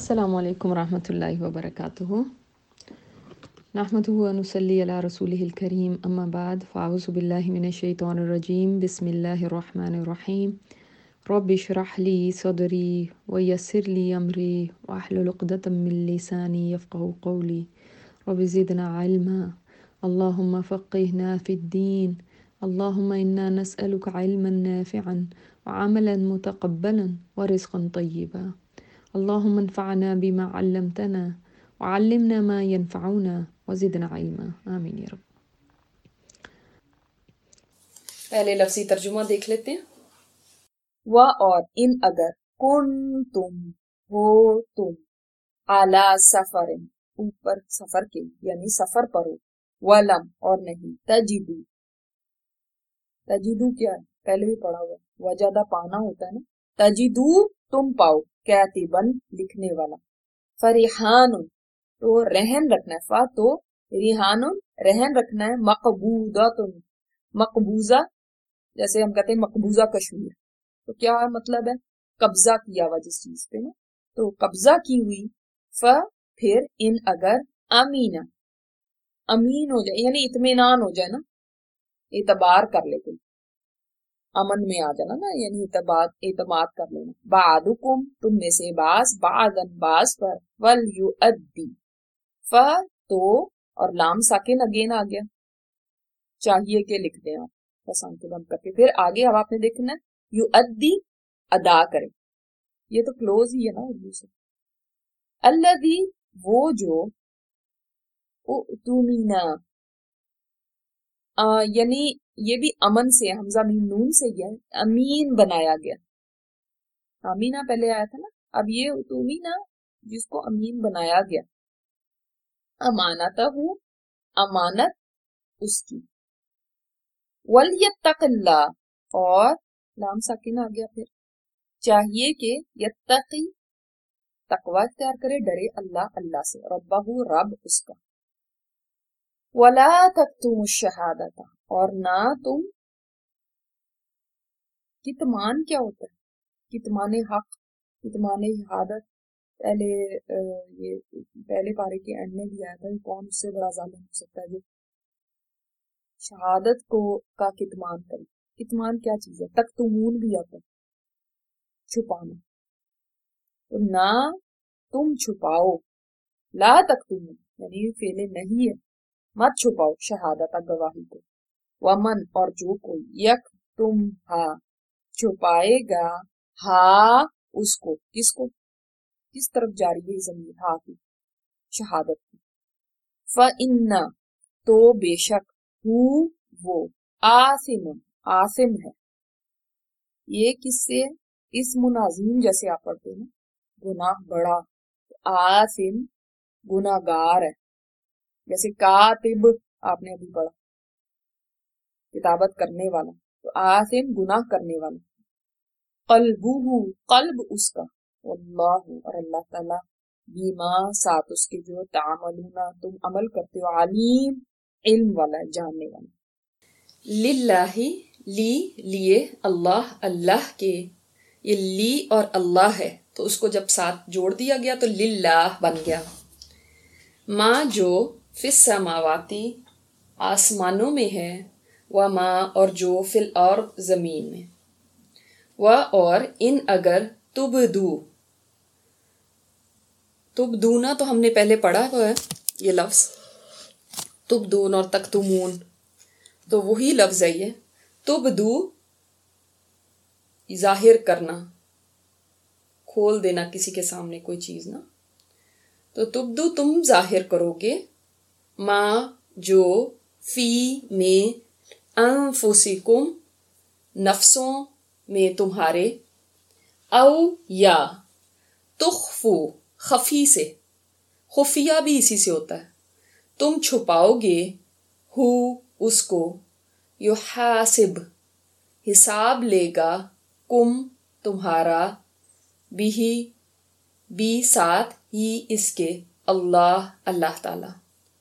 السلام علیکم ورحمۃ اللہ وبرکاتہ نحمدہ ونصلی علی رسولہ الکریم اما بعد فاعوذ باللہ من الشیطان الرجیم بسم اللہ الرحمن الرحیم رب اشرح لی صدری ویسر لی امری واحلل عقدۃ من لسانی یفقہوا قولی رب زدنا علما اللہم فقہنا فی الدین اللہم انا نسألک علما نافعا وعملا متقبلا ورزقا طیبا اللهم انفعنا بما علمتنا وعلمنا ما ينفعنا وزدنا علما آمین یا رب۔ پہلے لفظی ترجمہ دیکھ لیتے ہیں۔ و اور ان اگر کن تم ہو تم اعلی سفر اوپر سفر کے یعنی سفر پر ہو، ولم اور نہیں تجدو تجدو کیا ہے پہلے بھی پڑھا ہوا ہے، وجدہ پانا ہوتا ہے نا، تجدو تم پاؤ کاتبن لکھنے والا، فریحان تو رہن رکھنا ہے، فا تو ریحان رہن رکھنا ہے، مقبوضہ مقبوضہ جیسے ہم کہتے ہیں مقبوضہ کشمیر، تو کیا مطلب ہے قبضہ کیا ہوا جس چیز پہ نا، تو قبضہ کی ہوئی، پھر ان اگر امینہ امین ہو جائے یعنی اطمینان ہو جائے نا، اعتبار کر لے کوئی، امن میں آ جانا نا یعنی اعتماد کر لینا، بعضکم تم میں سے بعض بعضن بعض پر، ولیؤدی تو اور لام ساکن اگین آ گیا، چاہیے کہ لکھ دیں آپ پسند کے بند کر کے، پھر آگے اب آپ نے دیکھنا ہے یؤدی ادا کرے، یہ تو کلوز ہی ہے نا اردو سے، الذی وہ جو اؤتمنا یعنی یہ بھی امن سے حمزہ میم نون سے ہی ہے، امین بنایا گیا، امینہ پہلے آیا تھا نا، اب یہ اؤتمنا جس کو امین بنایا گیا، امانتہ امانت اس کی، ولیتق اللہ اور لام ساکن آ گیا، پھر چاہیے کہ یتقی تقوی اختیار کرے، ڈرے اللہ سے، ربہ رب اس کا، ولا تکتموا الشہادۃ اور نہ تم، کتمان کیا ہوتا ہے، کتمان حق، کتمان شہادت، پہلے پارے کے اینڈ میں بھی آیا تھا، کون اس سے بڑا ظالم ہو سکتا ہے جو شہادت کا کتمان کرے، کتمان کیا چیز ہے، تکتمون بھی آتا ہے چھپانا، تو نہ تم چھپاؤ، لا تکتمون یعنی فعل نہیں ہے، مت چھپاؤ شہادت گواہی کو، ومن اور جو کوئی یک تم ہا چھپائے گا، ہا اس کو، کس کو، کس طرف جاری ہے ضمیر، ہا کی شہادت کی، فإن تو بے شک وہ آثم ہے، یہ کس سے اسم عظیم جیسے آپ پڑھتے ہیں گناہ بڑا، آثم گناہ گار ہے، جیسے کاتب آپ نے ابھی پڑھا کتابت کرنے والا، تو آثم گناہ کرنے والا، قلبہ قلب اس کا، واللہ اور اللہ تعالی بیما ساتھ اس کے جو تعملون تم عمل کرتے ہو، علیم علم والا ہے، جاننے والا، للہ لیے اللہ اللہ کے، یہ لی اور اللہ ہے تو اس کو جب ساتھ جوڑ دیا گیا تو للہ بن گیا، ما جو فی السماواتی آسمانوں میں ہے، وما اور جو فی الارض زمین میں، و اور ان اگر تبدونا تو ہم نے پہلے پڑھا ہوا ہے یہ لفظ، تبدون اور تکتمون تو وہی لفظ ہے، یہ تبدو ظاہر کرنا، کھول دینا کسی کے سامنے کوئی چیز نا، تو تبدو تم ظاہر کرو گے، ما جو فی میں، انفسکم نفسوں میں تمہارے، او یا تخفو خفی سے، خفیہ بھی اسی سے ہوتا ہے، تم چھپاؤ گے، ہو اس کو، یحاسب حساب لے گا، کم تمہارا، بھی ساتھ ہی اس کے، اللہ تعالی،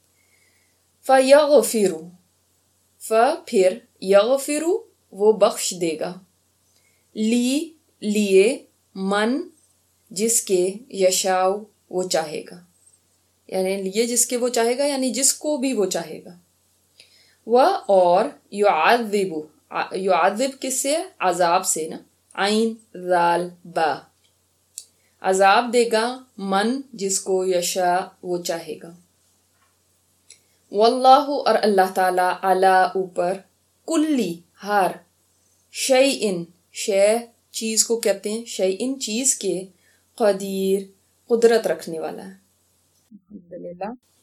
فیغفر پھر یغفر وہ بخش دے گا، لیے من جس کے، یشاؤ وہ چاہے گا، یعنی یہ جس کے وہ چاہے گا یعنی جس کو بھی وہ چاہے گا. وہ اور یعذب کس سے؟ عذاب سے نا. عین ذال با، عذاب دے گا من جس کو یشا وہ چاہے گا. واللہ اور اللہ تعالیٰ علی اوپر، کلی ہر، شیئن شے چیز کو کہتے ہیں، شیئن چیز کے، قدیر قدرت رکھنے والا ہے. الحمدللہ.